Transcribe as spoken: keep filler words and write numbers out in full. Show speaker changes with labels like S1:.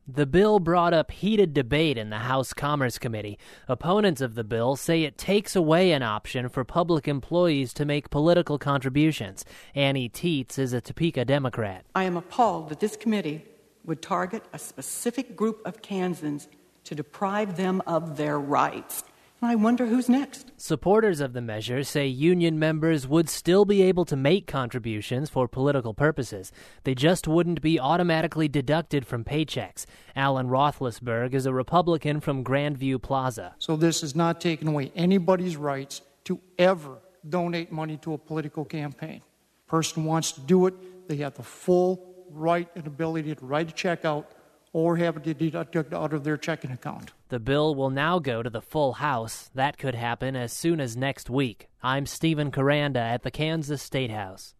S1: The bill brought up heated debate in the House Commerce Committee. Opponents of the bill say it takes away an option for public employees to make political contributions. Annie Tietz is a Topeka Democrat.
S2: I am appalled that this committee would target a specific group of Kansans to deprive them of their rights. And I wonder who's next.
S1: Supporters of the measure say union members would still be able to make contributions for political purposes. They just wouldn't be automatically deducted from paychecks. Alan Roethlisberg is a Republican from Grandview Plaza.
S3: So this is not taking away anybody's rights to ever donate money to a political campaign. Person wants to do it, they have the full right and ability to write a check out or have it deducted out of their checking account.
S1: The bill will now go to the full House. That could happen as soon as next week. I'm Stephen Caranda at the Kansas State House.